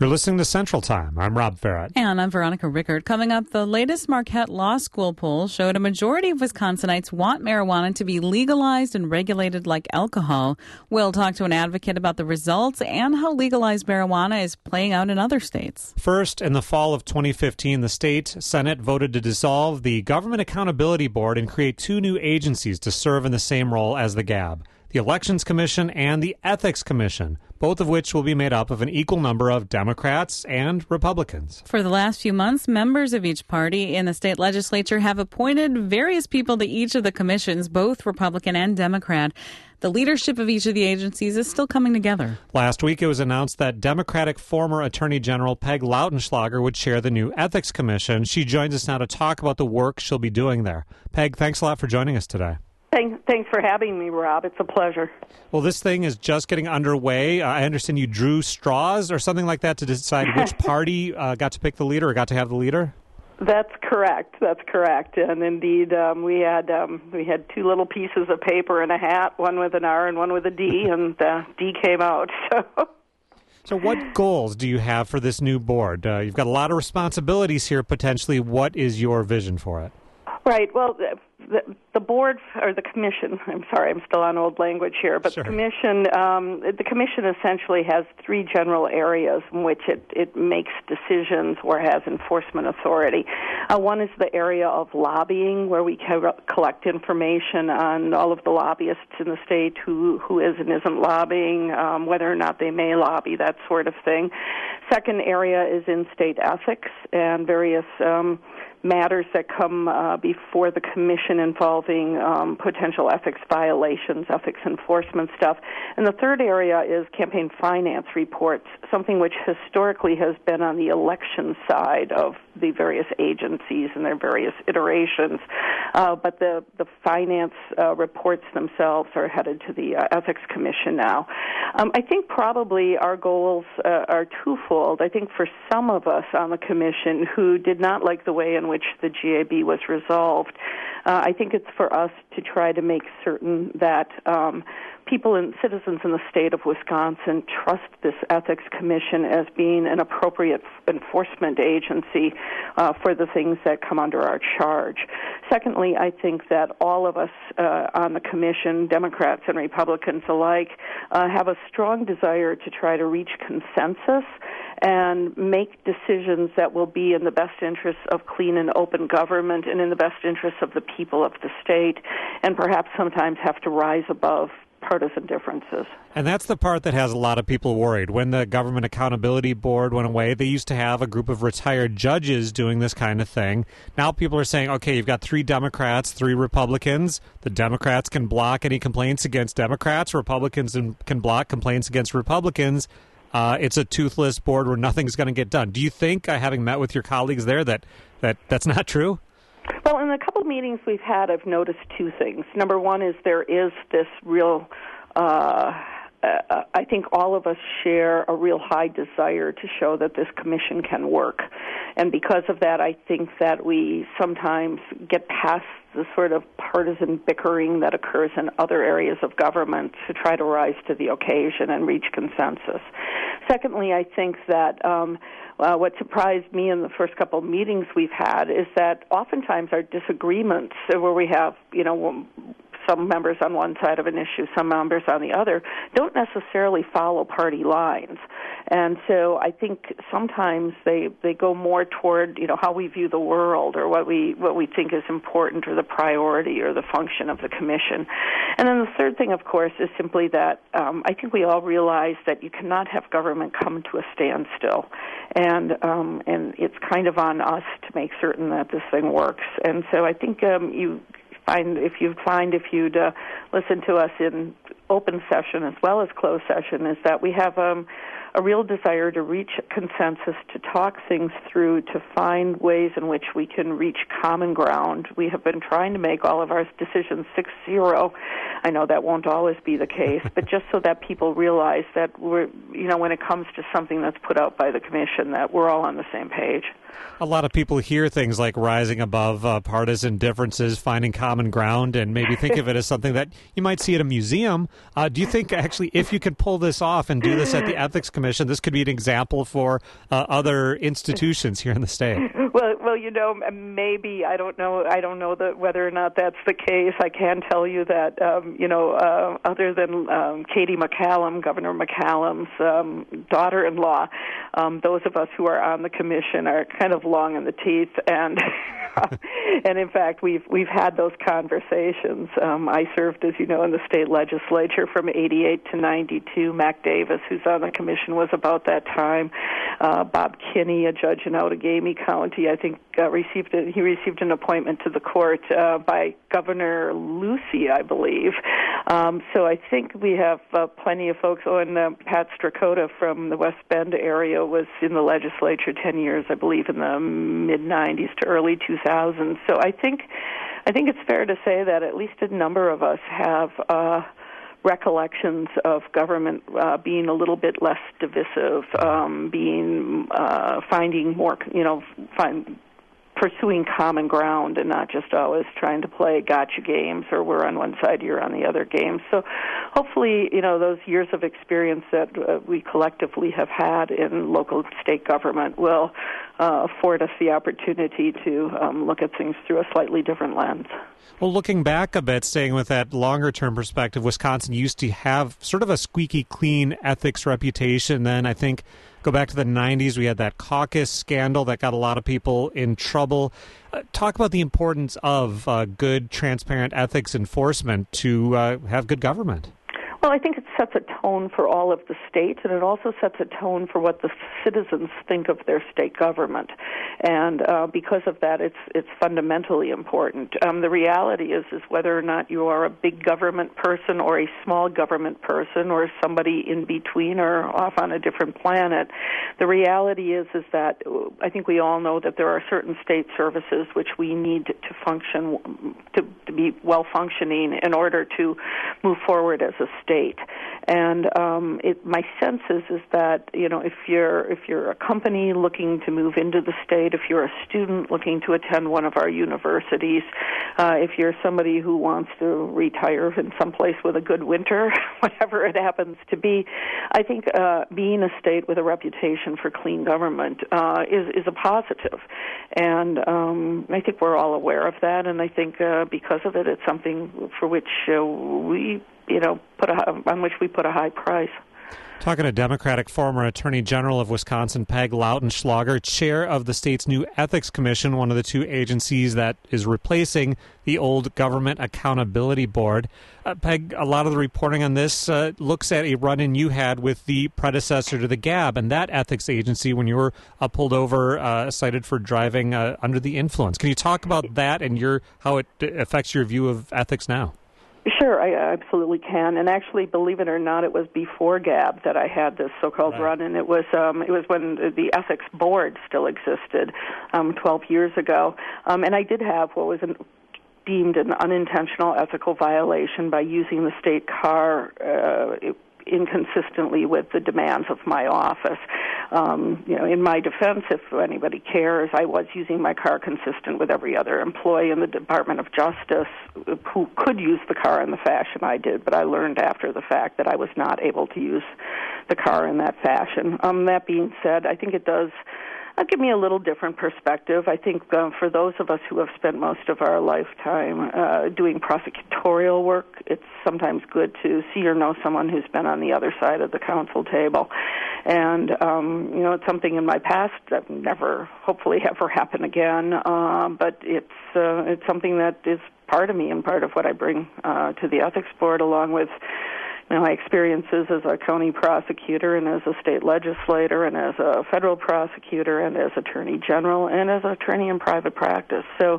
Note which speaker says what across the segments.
Speaker 1: You're listening to Central Time. I'm Rob Farrett.
Speaker 2: And I'm Veronica Rickert. Coming up, the latest Marquette Law School poll showed a majority of Wisconsinites want marijuana to be legalized and regulated like alcohol. We'll talk to an advocate about the results and how legalized marijuana is playing out in other states.
Speaker 1: First, in the fall of 2015, the state Senate voted to dissolve the Government Accountability Board and create two new agencies to serve in the same role as the GAB. The Elections Commission and the Ethics Commission, both of which will be made up of an equal number of Democrats and Republicans.
Speaker 2: For the last few months, members of each party in the state legislature have appointed various people to each of the commissions, both Republican and Democrat. The leadership of each of the agencies is still coming together.
Speaker 1: Last week, it was announced that Democratic former Attorney General Peg Lautenschlager would chair the new Ethics Commission. She joins us now to talk about the work she'll be doing there. Peg, thanks a lot for joining us today.
Speaker 3: Thanks for having me, Rob. It's a pleasure.
Speaker 1: Well, this thing is just getting underway. I understand you drew straws or something like that to decide which party got to pick the leader or got to have the leader?
Speaker 3: That's correct. And indeed, we had two little pieces of paper and a hat, one with an R and one with a D, and D came out.
Speaker 1: So what goals do you have for this new board? You've got a lot of responsibilities here, potentially. What is your vision for it?
Speaker 3: Right. Well, the board or the commission. I'm sorry, I'm still on old language here, but
Speaker 1: Sure.
Speaker 3: The commission essentially has three general areas in which it makes decisions or has enforcement authority. One is the area of lobbying, where we collect information on all of the lobbyists in the state who is and isn't lobbying, whether or not they may lobby, that sort of thing. Second area is in state ethics and various matters that come before the commission involving potential ethics violations, ethics enforcement stuff. And the third area is campaign finance reports, something which historically has been on the election side of the various agencies and their various iterations. But the finance reports themselves are headed to the Ethics Commission now. I think probably our goals are twofold. I think for some of us on the commission who did not like the way in which the GAB was resolved, I think it's for us to try to make certain that people and citizens in the state of Wisconsin trust this Ethics Commission as being an appropriate enforcement agency for the things that come under our charge. Secondly, I think that all of us on the commission, Democrats and Republicans alike, have a strong desire to try to reach consensus and make decisions that will be in the best interests of clean and open government and in the best interests of the people of the state, and perhaps sometimes have to rise above partisan differences.
Speaker 1: And that's the part that has a lot of people worried. When the Government Accountability Board went away, they used to have a group of retired judges doing this kind of thing. Now people are saying, okay, you've got 3 Democrats, 3 Republicans. The Democrats can block any complaints against Democrats. Republicans can block complaints against Republicans. It's a toothless board where nothing's going to get done. Do you think, having met with your colleagues there, that's not true?
Speaker 3: Well, in a couple of meetings we've had, I've noticed two things. Number one is there is this real, I think all of us share a real high desire to show that this commission can work. And because of that, I think that we sometimes get past the sort of partisan bickering that occurs in other areas of government to try to rise to the occasion and reach consensus. Secondly, I think that what surprised me in the first couple of meetings we've had is that oftentimes our disagreements, where we have, some members on one side of an issue, some members on the other, don't necessarily follow party lines. And so I think sometimes they go more toward, how we view the world or what we think is important or the priority or the function of the commission. And then the third thing, of course, is simply that I think we all realize that you cannot have government come to a standstill. And it's kind of on us to make certain that this thing works. And so I think if you'd listen to us in open session as well as closed session, is that we have a real desire to reach consensus, to talk things through, to find ways in which we can reach common ground. We have been trying to make all of our decisions 6-0. I know that won't always be the case, but just so that people realize that when it comes to something that's put out by the commission, that we're all on the same page.
Speaker 1: A lot of people hear things like rising above partisan differences, finding common ground, and maybe think of it as something that you might see at a museum. Do you think, actually, if you could pull this off and do this at the Ethics Commission, Commission. This could be an example for other institutions here in the state.
Speaker 3: Well, maybe I don't know. I don't know whether or not that's the case. I can tell you that other than Katie McCallum, Governor McCallum's daughter-in-law, those of us who are on the commission are kind of long in the teeth, and and in fact we've had those conversations. I served, as you know, in the state legislature from '88 to '92. Mac Davis, who's on the commission, was about that time. Bob Kinney, a judge in Outagamie County, I think received an appointment to the court by Governor Lucy, I believe. So I think we have plenty of folks. And Pat Strakota from the West Bend area was in the legislature 10 years, I believe, in the mid-'90s to early 2000s. So I think it's fair to say that at least a number of us have recollections of government being a little bit less divisive, finding more, pursuing common ground and not just always trying to play gotcha games or we're on one side, you're on the other game. So hopefully, those years of experience that we collectively have had in local state government will afford us the opportunity to look at things through a slightly different lens.
Speaker 1: Well, looking back a bit, staying with that longer-term perspective, Wisconsin used to have sort of a squeaky clean ethics reputation. Then I think go back to the 90s, we had that caucus scandal that got a lot of people in trouble. Talk about the importance of good, transparent ethics enforcement to have good government.
Speaker 3: Well, I think it sets a tone for all of the states, and it also sets a tone for what the citizens think of their state government. And because of that, it's fundamentally important. The reality is whether or not you are a big government person or a small government person or somebody in between or off on a different planet, the reality is that I think we all know that there are certain state services which we need to function, to be well-functioning in order to move forward as a state. And my sense is that if you're a company looking to move into the state, if you're a student looking to attend one of our universities, if you're somebody who wants to retire in some place with a good winter, whatever it happens to be, I think being a state with a reputation for clean government is a positive. And I think we're all aware of that, and I think because of it, it's something for which we on which we put a high price.
Speaker 1: Talking to Democratic former Attorney General of Wisconsin, Peg Lautenschlager, chair of the state's new Ethics Commission, one of the two agencies that is replacing the old Government Accountability Board. Peg, a lot of the reporting on this looks at a run-in you had with the predecessor to the GAB and that ethics agency when you were pulled over, cited for driving under the influence. Can you talk about that and how it affects your view of ethics now?
Speaker 3: Sure, I absolutely can. And actually, believe it or not, it was before GAB that I had this so-called run-in. It was when the ethics board still existed 12 years ago. And I did have what was deemed an unintentional ethical violation by using the state car inconsistently with the demands of my office. In my defense, if anybody cares, I was using my car consistent with every other employee in the Department of Justice who could use the car in the fashion I did, but I learned after the fact that I was not able to use the car in that fashion. That being said, I think it does give me a little different perspective. I think for those of us who have spent most of our lifetime doing prosecutorial work, it's sometimes good to see or know someone who's been on the other side of the counsel table. And, it's something in my past that never, hopefully, ever happen again. But it's something that is part of me and part of what I bring to the ethics board, along with my experiences as a county prosecutor and as a state legislator and as a federal prosecutor and as attorney general and as attorney in private practice. So,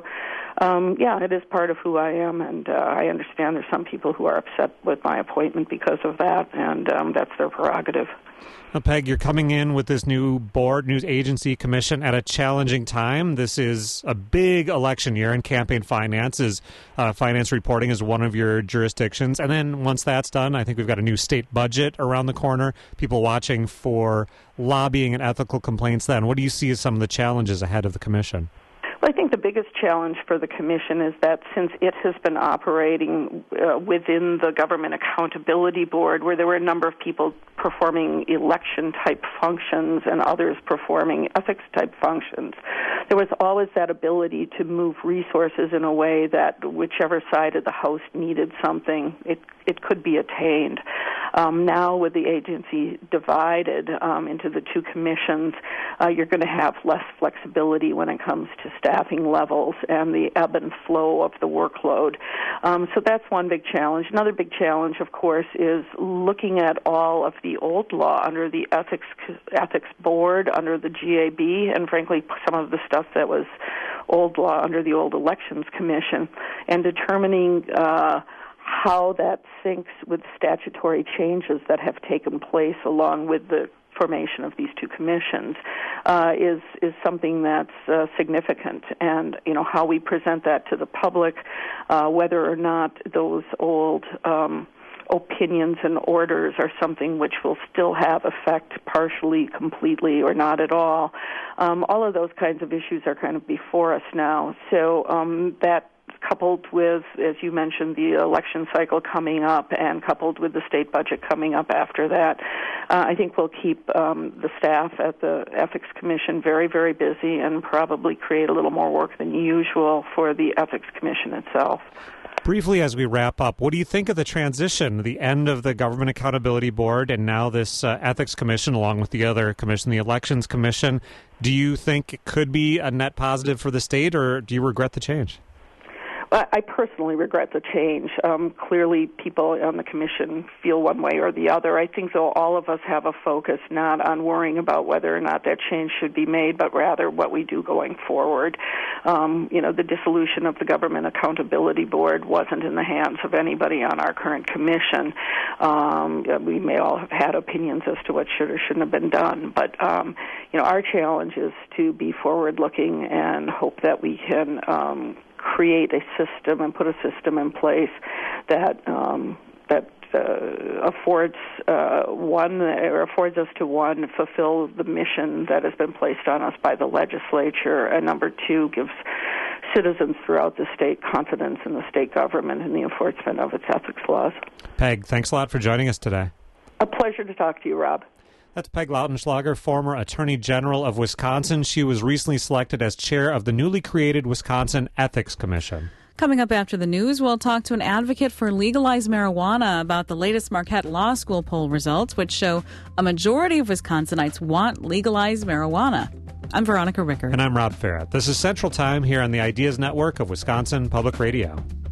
Speaker 3: it is part of who I am, and I understand there's some people who are upset with my appointment because of that, and that's their prerogative.
Speaker 1: Now, Peg, you're coming in with this new board, news agency commission at a challenging time. This is a big election year, and campaign finance reporting is one of your jurisdictions. And then once that's done, I think we've got a new state budget around the corner, people watching for lobbying and ethical complaints then. What do you see as some of the challenges ahead of the commission?
Speaker 3: I think the biggest challenge for the Commission is that since it has been operating within the Government Accountability Board, where there were a number of people performing election-type functions and others performing ethics-type functions, there was always that ability to move resources in a way that whichever side of the House needed something, it could be attained. Now, with the agency divided into the two commissions, you're going to have less flexibility when it comes to staffing levels and the ebb and flow of the workload. So that's one big challenge. Another big challenge, of course, is looking at all of the old law under the ethics board, under the GAB, and frankly, some of the stuff that was old law under the old Elections Commission, and determining how that syncs with statutory changes that have taken place along with the formation of these two commissions is something that's significant. And, how we present that to the public, whether or not those old opinions and orders are something which will still have effect partially, completely, or not at all. All of those kinds of issues are kind of before us now. So that coupled with, as you mentioned, the election cycle coming up and coupled with the state budget coming up after that, I think we'll keep the staff at the Ethics Commission very, very busy and probably create a little more work than usual for the Ethics Commission itself.
Speaker 1: Briefly, as we wrap up, what do you think of the transition, the end of the Government Accountability Board and now this Ethics Commission along with the other commission, the Elections Commission? Do you think it could be a net positive for the state, or do you regret the change?
Speaker 3: I personally regret the change. Clearly, people on the Commission feel one way or the other. I think, though, all of us have a focus not on worrying about whether or not that change should be made, but rather what we do going forward. The dissolution of the Government Accountability Board wasn't in the hands of anybody on our current Commission. We may all have had opinions as to what should or shouldn't have been done, but our challenge is to be forward-looking and hope that we can create a system and put a system in place that affords us to fulfill the mission that has been placed on us by the legislature, and number two, gives citizens throughout the state confidence in the state government and the enforcement of its ethics laws.
Speaker 1: Peg, thanks a lot for joining us today.
Speaker 3: A pleasure to talk to you, Rob.
Speaker 1: That's Peg Lautenschlager, former Attorney General of Wisconsin. She was recently selected as chair of the newly created Wisconsin Ethics Commission.
Speaker 2: Coming up after the news, we'll talk to an advocate for legalized marijuana about the latest Marquette Law School poll results, which show a majority of Wisconsinites want legalized marijuana. I'm Veronica Rickard.
Speaker 1: And I'm Rob Farrett. This is Central Time here on the Ideas Network of Wisconsin Public Radio.